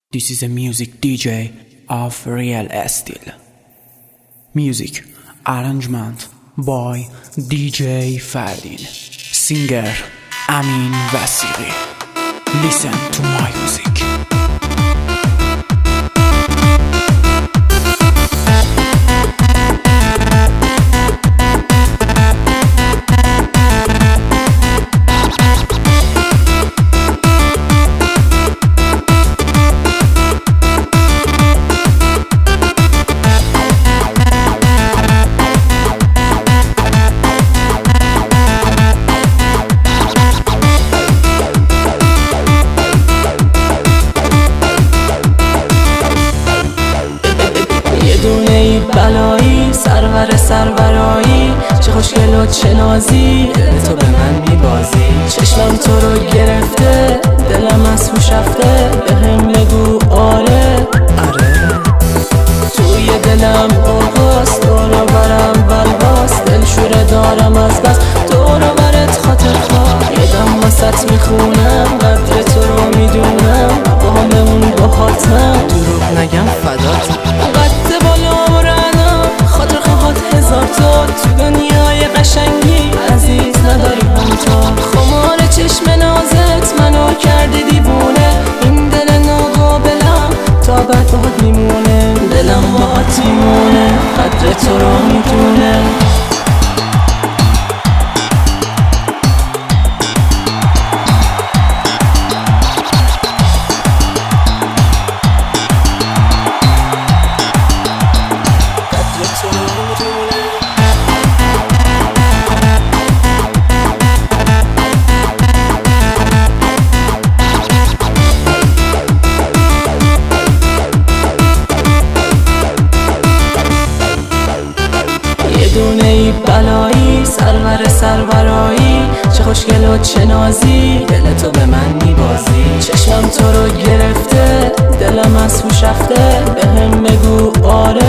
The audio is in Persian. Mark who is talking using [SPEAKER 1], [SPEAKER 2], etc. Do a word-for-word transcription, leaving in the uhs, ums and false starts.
[SPEAKER 1] This is a music D J of Real Steel. Music arrangement by D J Fardin. Singer Amin Vasiri. Listen to my music.
[SPEAKER 2] بلایی سرور سرورایی چه خوشگل و چه نازی، دل تو به من میبازی. چشمم تو رو گرفته، دلم از هوش رفته، بهم بگو آره آره. توی دلم آغاز، دور برم بلباس، دل شوره دارم از بس، دور برت خاطر خواه. یه دم واسط میخونم، قدر تو رو میدونم، با هم بمون با حاتم، دروغ نگم فدات. قد بالا رنم، خاطر خواهد هزار تا، تو دنیای قشنگی عزیز نداری همتا. خمار چشم نازت منو کرده دیوونه، این دل ناقابلم تا بعد باهات میمونه، دلم باهات میمونه، قدر تو رو میدونه. دونه بلایی سرور سرورایی چه خوشگل و چه نازی، دل تو به من میبازی. چشمم تو رو گرفته، دلم از هوش رفته، بهم بگو آره